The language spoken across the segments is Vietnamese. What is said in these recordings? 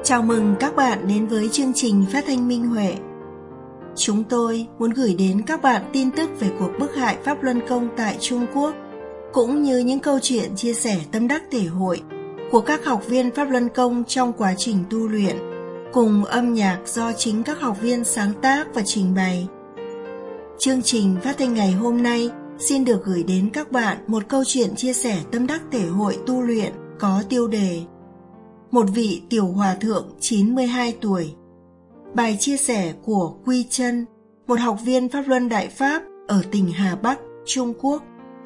Chào mừng các bạn đến với chương trình phát thanh Minh Huệ. Chúng tôi muốn gửi đến các bạn tin tức về cuộc bức hại Pháp Luân Công tại Trung Quốc, cũng như những câu chuyện chia sẻ tâm đắc thể hội của các học viên Pháp Luân Công trong quá trình tu luyện, cùng âm nhạc do chính các học viên sáng tác và trình bày. Chương trình phát thanh ngày hôm nay xin được gửi đến các bạn một câu chuyện chia sẻ tâm đắc thể hội tu luyện có tiêu đề Một vị tiểu hòa thượng 92 tuổi. Bài chia sẻ của Quy Chân, một học viên Pháp Luân Đại Pháp ở tỉnh Hà Bắc, Trung Quốc.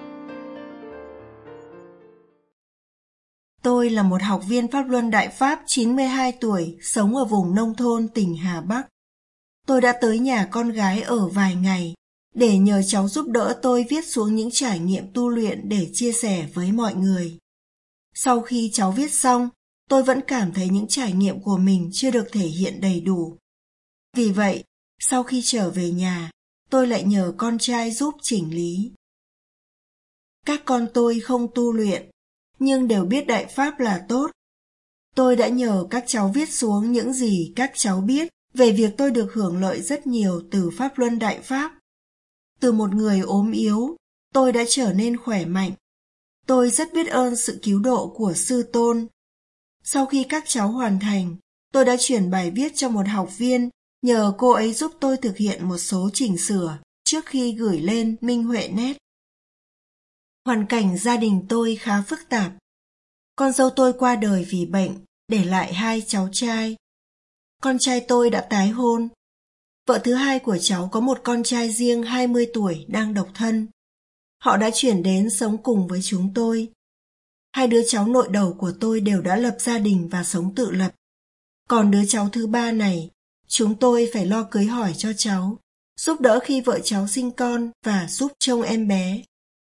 Tôi là một học viên Pháp Luân Đại Pháp 92 tuổi, sống ở vùng nông thôn tỉnh Hà Bắc. Tôi đã tới nhà con gái ở vài ngày để nhờ cháu giúp đỡ tôi viết xuống những trải nghiệm tu luyện để chia sẻ với mọi người. Sau khi cháu viết xong, tôi vẫn cảm thấy những trải nghiệm của mình chưa được thể hiện đầy đủ. Vì vậy, sau khi trở về nhà, tôi lại nhờ con trai giúp chỉnh lý. Các con tôi không tu luyện, nhưng đều biết Đại Pháp là tốt. Tôi đã nhờ các cháu viết xuống những gì các cháu biết về việc tôi được hưởng lợi rất nhiều từ Pháp Luân Đại Pháp. Từ một người ốm yếu, tôi đã trở nên khỏe mạnh. Tôi rất biết ơn sự cứu độ của Sư Tôn. Sau khi các cháu hoàn thành, tôi đã chuyển bài viết cho một học viên, nhờ cô ấy giúp tôi thực hiện một số chỉnh sửa trước khi gửi lên Minh Huệ Net. Hoàn cảnh gia đình tôi khá phức tạp. Con dâu tôi qua đời vì bệnh, để lại 2 cháu trai. Con trai tôi đã tái hôn. Vợ thứ hai của cháu có một con trai riêng 20 tuổi đang độc thân. Họ đã chuyển đến sống cùng với chúng tôi. 2 đứa cháu nội đầu của tôi đều đã lập gia đình và sống tự lập. Còn đứa cháu thứ 3 này, chúng tôi phải lo cưới hỏi cho cháu, giúp đỡ khi vợ cháu sinh con và giúp trông em bé.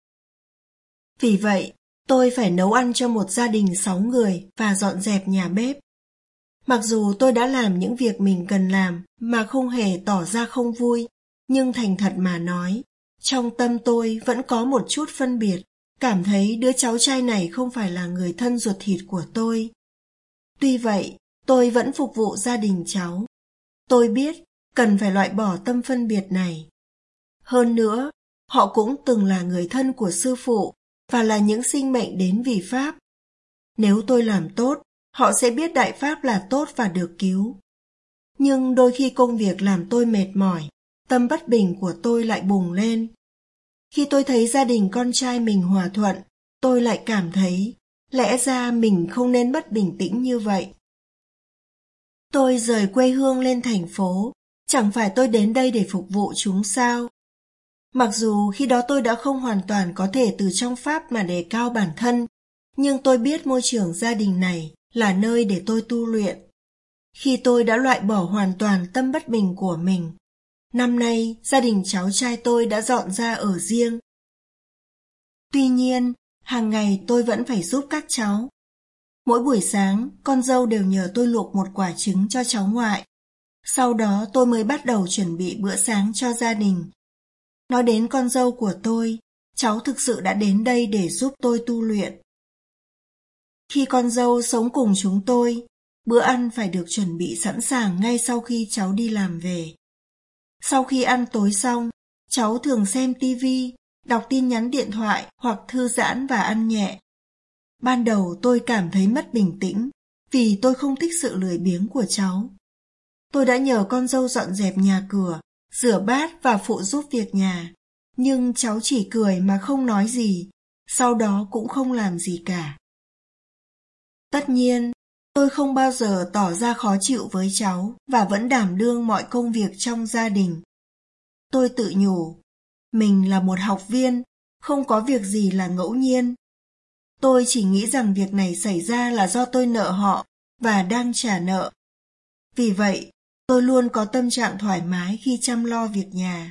Vì vậy, tôi phải nấu ăn cho một gia đình 6 người và dọn dẹp nhà bếp. Mặc dù tôi đã làm những việc mình cần làm mà không hề tỏ ra không vui, nhưng thành thật mà nói, trong tâm tôi vẫn có một chút phân biệt, cảm thấy đứa cháu trai này không phải là người thân ruột thịt của tôi. Tuy vậy, tôi vẫn phục vụ gia đình cháu. Tôi biết cần phải loại bỏ tâm phân biệt này. Hơn nữa, họ cũng từng là người thân của sư phụ và là những sinh mệnh đến vì Pháp. Nếu tôi làm tốt, họ sẽ biết Đại Pháp là tốt và được cứu. Nhưng đôi khi công việc làm tôi mệt mỏi, tâm bất bình của tôi lại bùng lên. Khi tôi thấy gia đình con trai mình hòa thuận, tôi lại cảm thấy lẽ ra mình không nên bất bình tĩnh như vậy. Tôi rời quê hương lên thành phố, chẳng phải tôi đến đây để phục vụ chúng sao? Mặc dù khi đó tôi đã không hoàn toàn có thể từ trong Pháp mà đề cao bản thân, nhưng tôi biết môi trường gia đình này là nơi để tôi tu luyện. Khi tôi đã loại bỏ hoàn toàn tâm bất bình của mình, năm nay gia đình cháu trai tôi đã dọn ra ở riêng. Tuy nhiên, hàng ngày tôi vẫn phải giúp các cháu. Mỗi buổi sáng, con dâu đều nhờ tôi luộc một quả trứng cho cháu ngoại. Sau đó tôi mới bắt đầu chuẩn bị bữa sáng cho gia đình. Nói đến con dâu của tôi, cháu thực sự đã đến đây để giúp tôi tu luyện. Khi con dâu sống cùng chúng tôi, bữa ăn phải được chuẩn bị sẵn sàng ngay sau khi cháu đi làm về. Sau khi ăn tối xong, cháu thường xem tivi, đọc tin nhắn điện thoại hoặc thư giãn và ăn nhẹ. Ban đầu tôi cảm thấy mất bình tĩnh vì tôi không thích sự lười biếng của cháu. Tôi đã nhờ con dâu dọn dẹp nhà cửa, rửa bát và phụ giúp việc nhà, nhưng cháu chỉ cười mà không nói gì, sau đó cũng không làm gì cả. Tất nhiên, tôi không bao giờ tỏ ra khó chịu với cháu và vẫn đảm đương mọi công việc trong gia đình. Tôi tự nhủ, mình là một học viên, không có việc gì là ngẫu nhiên. Tôi chỉ nghĩ rằng việc này xảy ra là do tôi nợ họ và đang trả nợ. Vì vậy, tôi luôn có tâm trạng thoải mái khi chăm lo việc nhà.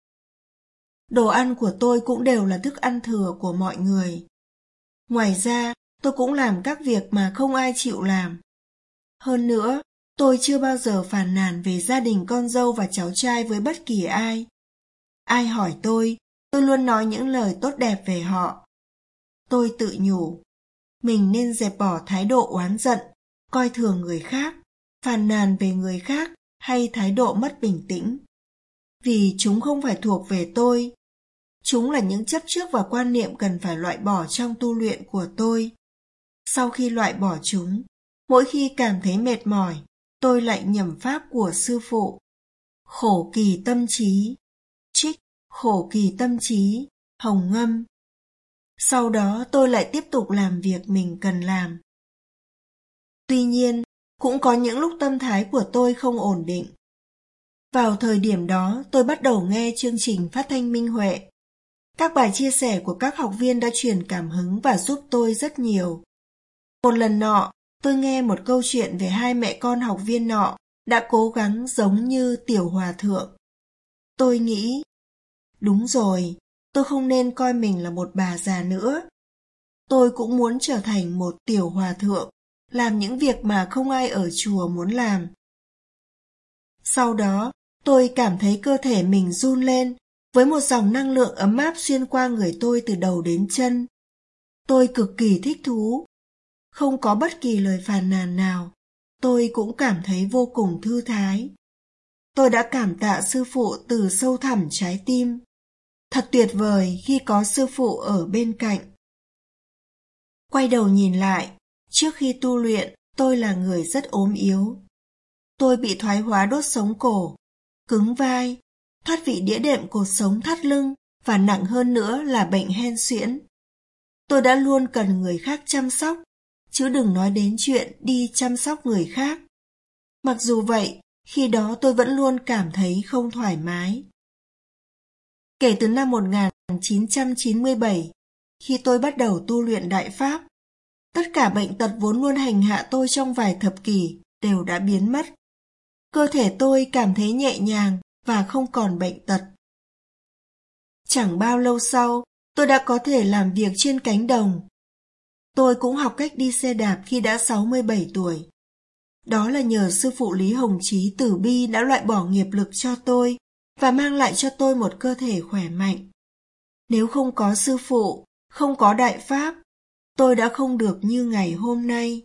Đồ ăn của tôi cũng đều là thức ăn thừa của mọi người. Ngoài ra, tôi cũng làm các việc mà không ai chịu làm. Hơn nữa, tôi chưa bao giờ phàn nàn về gia đình con dâu và cháu trai với bất kỳ ai. Ai hỏi tôi luôn nói những lời tốt đẹp về họ. Tôi tự nhủ, mình nên dẹp bỏ thái độ oán giận, coi thường người khác, phàn nàn về người khác hay thái độ mất bình tĩnh. Vì chúng không phải thuộc về tôi. Chúng là những chấp trước và quan niệm cần phải loại bỏ trong tu luyện của tôi. Sau khi loại bỏ chúng, mỗi khi cảm thấy mệt mỏi, tôi lại nhẩm pháp của sư phụ. Khổ kỳ tâm trí. Trích khổ kỳ tâm trí, Hồng Ngâm. Sau đó tôi lại tiếp tục làm việc mình cần làm. Tuy nhiên, cũng có những lúc tâm thái của tôi không ổn định. Vào thời điểm đó, tôi bắt đầu nghe chương trình phát thanh Minh Huệ. Các bài chia sẻ của các học viên đã truyền cảm hứng và giúp tôi rất nhiều. Một lần nọ, tôi nghe một câu chuyện về hai mẹ con học viên nọ đã cố gắng giống như Tiểu Hòa Thượng. Tôi nghĩ, đúng rồi, tôi không nên coi mình là một bà già nữa. Tôi cũng muốn trở thành một Tiểu Hòa Thượng, làm những việc mà không ai ở chùa muốn làm. Sau đó, tôi cảm thấy cơ thể mình run lên, với một dòng năng lượng ấm áp xuyên qua người tôi từ đầu đến chân. Tôi cực kỳ thích thú. Không có bất kỳ lời phàn nàn nào. Tôi cũng cảm thấy vô cùng thư thái. Tôi đã cảm tạ sư phụ từ sâu thẳm trái tim. Thật tuyệt vời khi có sư phụ ở bên cạnh. Quay đầu nhìn lại, trước khi tu luyện, tôi là người rất ốm yếu. Tôi bị thoái hóa đốt sống cổ, cứng vai, thoát vị đĩa đệm cột sống thắt lưng và nặng hơn nữa là bệnh hen suyễn. Tôi đã luôn cần người khác chăm sóc, chứ đừng nói đến chuyện đi chăm sóc người khác. Mặc dù vậy, khi đó tôi vẫn luôn cảm thấy không thoải mái. Kể từ năm 1997, khi tôi bắt đầu tu luyện Đại Pháp, tất cả bệnh tật vốn luôn hành hạ tôi trong vài thập kỷ đều đã biến mất. Cơ thể tôi cảm thấy nhẹ nhàng và không còn bệnh tật. Chẳng bao lâu sau, tôi đã có thể làm việc trên cánh đồng. Tôi cũng học cách đi xe đạp khi đã 67 tuổi. Đó là nhờ sư phụ Lý Hồng Chí từ bi đã loại bỏ nghiệp lực cho tôi và mang lại cho tôi một cơ thể khỏe mạnh. Nếu không có sư phụ, không có Đại Pháp, tôi đã không được như ngày hôm nay.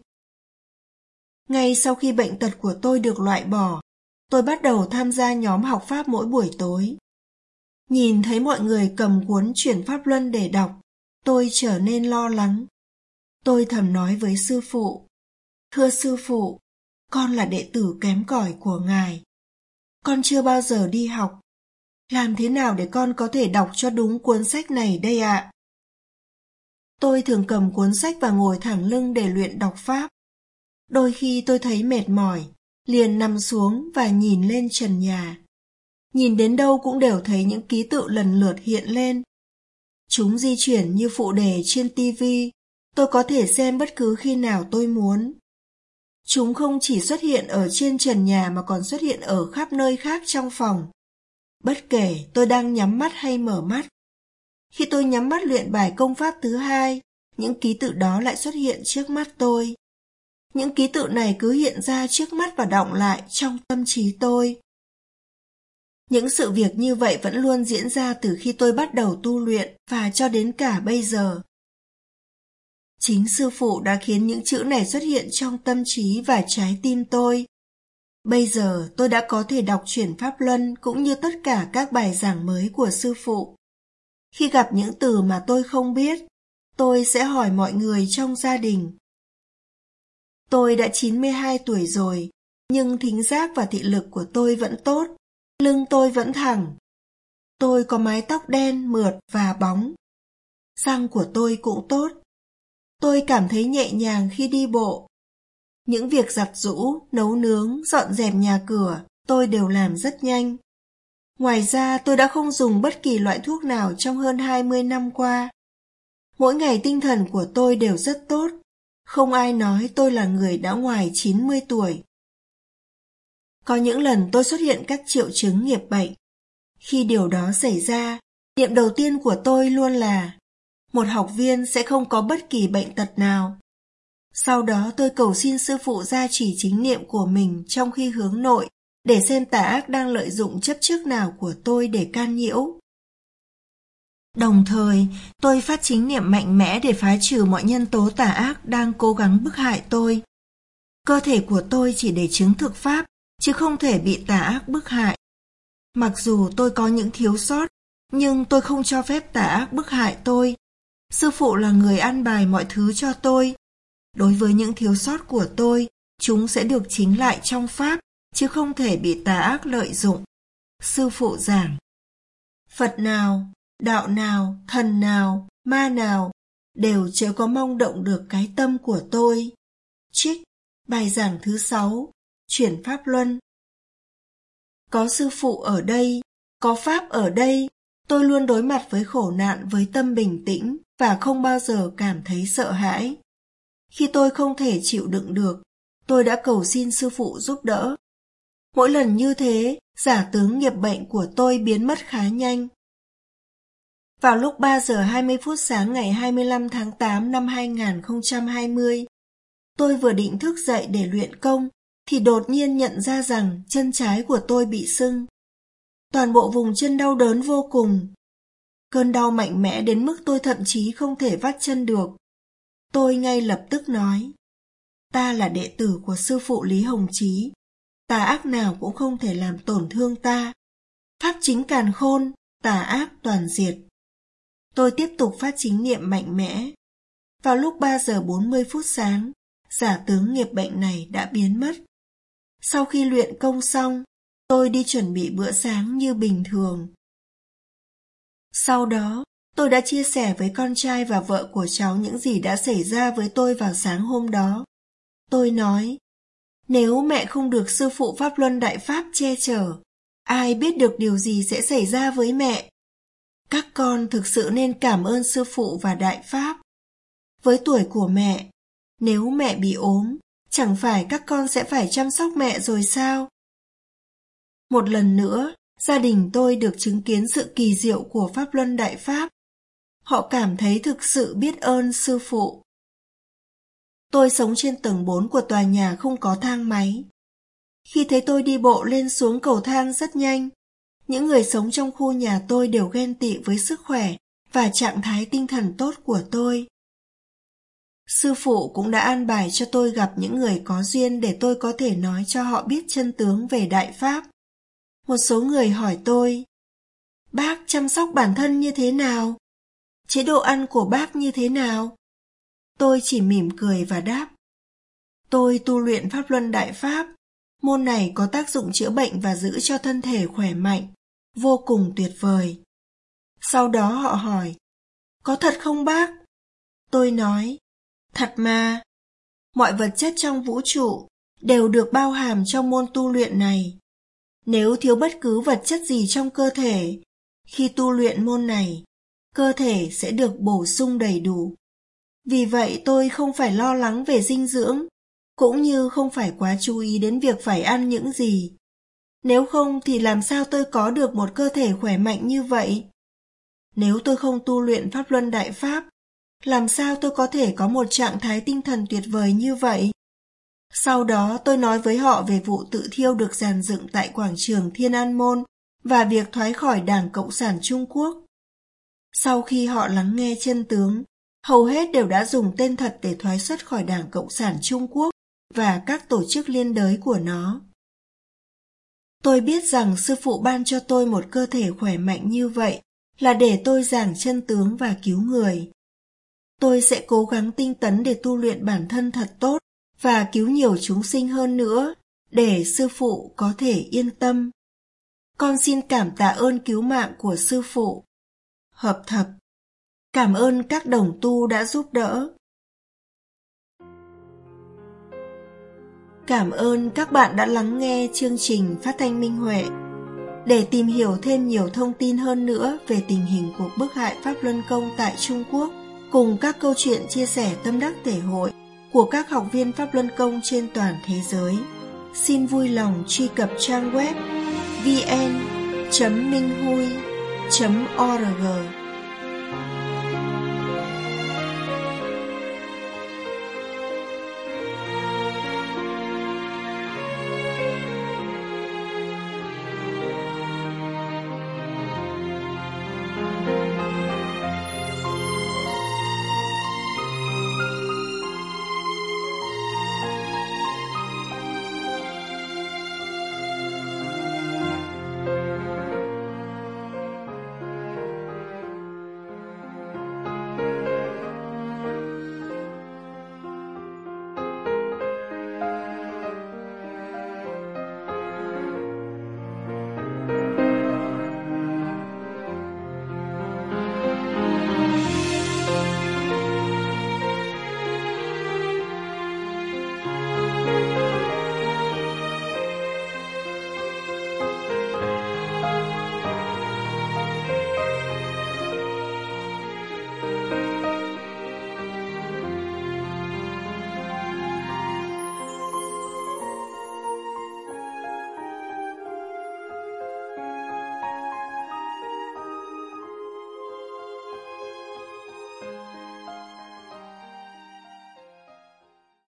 Ngay sau khi bệnh tật của tôi được loại bỏ, tôi bắt đầu tham gia nhóm học Pháp mỗi buổi tối. Nhìn thấy mọi người cầm cuốn Chuyển Pháp Luân để đọc, tôi trở nên lo lắng. Tôi thầm nói với sư phụ, thưa sư phụ, con là đệ tử kém cỏi của ngài. Con chưa bao giờ đi học. Làm thế nào để con có thể đọc cho đúng cuốn sách này đây ạ? Tôi thường cầm cuốn sách và ngồi thẳng lưng để luyện đọc Pháp. Đôi khi tôi thấy mệt mỏi, liền nằm xuống và nhìn lên trần nhà. Nhìn đến đâu cũng đều thấy những ký tự lần lượt hiện lên. Chúng di chuyển như phụ đề trên tivi, tôi có thể xem bất cứ khi nào tôi muốn. Chúng không chỉ xuất hiện ở trên trần nhà mà còn xuất hiện ở khắp nơi khác trong phòng. Bất kể tôi đang nhắm mắt hay mở mắt. Khi tôi nhắm mắt luyện bài công pháp thứ hai, những ký tự đó lại xuất hiện trước mắt tôi. Những ký tự này cứ hiện ra trước mắt và đọng lại trong tâm trí tôi. Những sự việc như vậy vẫn luôn diễn ra từ khi tôi bắt đầu tu luyện và cho đến cả bây giờ. Chính sư phụ đã khiến những chữ này xuất hiện trong tâm trí và trái tim tôi. Bây giờ tôi đã có thể đọc Chuyển Pháp Luân cũng như tất cả các bài giảng mới của sư phụ. Khi gặp những từ mà tôi không biết, tôi sẽ hỏi mọi người trong gia đình. Tôi đã 92 tuổi rồi, nhưng thính giác và thị lực của tôi vẫn tốt, lưng tôi vẫn thẳng. Tôi có mái tóc đen, mượt và bóng. Răng của tôi cũng tốt. Tôi cảm thấy nhẹ nhàng khi đi bộ. Những việc giặt giũ, nấu nướng, dọn dẹp nhà cửa, tôi đều làm rất nhanh. Ngoài ra, tôi đã không dùng bất kỳ loại thuốc nào trong hơn 20 năm qua. Mỗi ngày tinh thần của tôi đều rất tốt. Không ai nói tôi là người đã ngoài 90 tuổi. Có những lần tôi xuất hiện các triệu chứng nghiệp bệnh. Khi điều đó xảy ra, niệm đầu tiên của tôi luôn là một học viên sẽ không có bất kỳ bệnh tật nào. Sau đó tôi cầu xin sư phụ gia trì chính niệm của mình trong khi hướng nội để xem tà ác đang lợi dụng chấp trước nào của tôi để can nhiễu. Đồng thời, tôi phát chính niệm mạnh mẽ để phá trừ mọi nhân tố tà ác đang cố gắng bức hại tôi. Cơ thể của tôi chỉ để chứng thực pháp, chứ không thể bị tà ác bức hại. Mặc dù tôi có những thiếu sót, nhưng tôi không cho phép tà ác bức hại tôi. Sư phụ là người an bài mọi thứ cho tôi. Đối với những thiếu sót của tôi, chúng sẽ được chính lại trong pháp, chứ không thể bị tà ác lợi dụng. Sư phụ giảng: Phật nào, đạo nào, thần nào, ma nào đều chớ có mong động được cái tâm của tôi. Trích bài giảng thứ 6, chuyển pháp luân. Có sư phụ ở đây, có pháp ở đây, tôi luôn đối mặt với khổ nạn với tâm bình tĩnh và không bao giờ cảm thấy sợ hãi. Khi tôi không thể chịu đựng được, tôi đã cầu xin sư phụ giúp đỡ. Mỗi lần như thế, giả tướng nghiệp bệnh của tôi biến mất khá nhanh. Vào lúc 3 giờ 20 phút sáng ngày 25 tháng 8 năm 2020, tôi vừa định thức dậy để luyện công, thì đột nhiên nhận ra rằng chân trái của tôi bị sưng. Toàn bộ vùng chân đau đớn vô cùng. Cơn đau mạnh mẽ đến mức tôi thậm chí không thể vắt chân được. Tôi ngay lập tức nói: Ta là đệ tử của sư phụ Lý Hồng Chí. Tà ác nào cũng không thể làm tổn thương ta. Pháp chính càn khôn, tà ác toàn diệt. Tôi tiếp tục phát chính niệm mạnh mẽ. Vào lúc 3 giờ 40 phút sáng, giả tướng nghiệp bệnh này đã biến mất. Sau khi luyện công xong, tôi đi chuẩn bị bữa sáng như bình thường. Sau đó, tôi đã chia sẻ với con trai và vợ của cháu những gì đã xảy ra với tôi vào sáng hôm đó. Tôi nói: Nếu mẹ không được sư phụ Pháp Luân Đại Pháp che chở, ai biết được điều gì sẽ xảy ra với mẹ. Các con thực sự nên cảm ơn sư phụ và Đại Pháp. Với tuổi của mẹ, nếu mẹ bị ốm, chẳng phải các con sẽ phải chăm sóc mẹ rồi sao? Một lần nữa, gia đình tôi được chứng kiến sự kỳ diệu của Pháp Luân Đại Pháp. Họ cảm thấy thực sự biết ơn sư phụ. Tôi sống trên tầng 4 của tòa nhà không có thang máy. Khi thấy tôi đi bộ lên xuống cầu thang rất nhanh, những người sống trong khu nhà tôi đều ghen tị với sức khỏe và trạng thái tinh thần tốt của tôi. Sư phụ cũng đã an bài cho tôi gặp những người có duyên để tôi có thể nói cho họ biết chân tướng về Đại Pháp. Một số người hỏi tôi: Bác chăm sóc bản thân như thế nào? Chế độ ăn của bác như thế nào? Tôi chỉ mỉm cười và đáp: Tôi tu luyện Pháp Luân Đại Pháp. Môn này có tác dụng chữa bệnh và giữ cho thân thể khỏe mạnh, vô cùng tuyệt vời. Sau đó họ hỏi: Có thật không bác? Tôi nói: Thật mà. Mọi vật chất trong vũ trụ đều được bao hàm trong môn tu luyện này. Nếu thiếu bất cứ vật chất gì trong cơ thể, khi tu luyện môn này, cơ thể sẽ được bổ sung đầy đủ. Vì vậy tôi không phải lo lắng về dinh dưỡng, cũng như không phải quá chú ý đến việc phải ăn những gì. Nếu không thì làm sao tôi có được một cơ thể khỏe mạnh như vậy? Nếu tôi không tu luyện Pháp Luân Đại Pháp, làm sao tôi có thể có một trạng thái tinh thần tuyệt vời như vậy? Sau đó tôi nói với họ về vụ tự thiêu được dàn dựng tại quảng trường Thiên An Môn và việc thoái khỏi Đảng Cộng sản Trung Quốc. Sau khi họ lắng nghe chân tướng, hầu hết đều đã dùng tên thật để thoái xuất khỏi Đảng Cộng sản Trung Quốc và các tổ chức liên đới của nó. Tôi biết rằng sư phụ ban cho tôi một cơ thể khỏe mạnh như vậy là để tôi giảng chân tướng và cứu người. Tôi sẽ cố gắng tinh tấn để tu luyện bản thân thật tốt và cứu nhiều chúng sinh hơn nữa, để sư phụ có thể yên tâm. Con xin cảm tạ ơn cứu mạng của sư phụ. Hợp thập. Cảm ơn các đồng tu đã giúp đỡ. Cảm ơn các bạn đã lắng nghe chương trình Phát thanh Minh Huệ. Để tìm hiểu thêm nhiều thông tin hơn nữa về tình hình cuộc bức hại Pháp Luân Công tại Trung Quốc, cùng các câu chuyện chia sẻ tâm đắc thể hội của các học viên Pháp Luân Công trên toàn thế giới, xin vui lòng truy cập trang web vn.minhui.org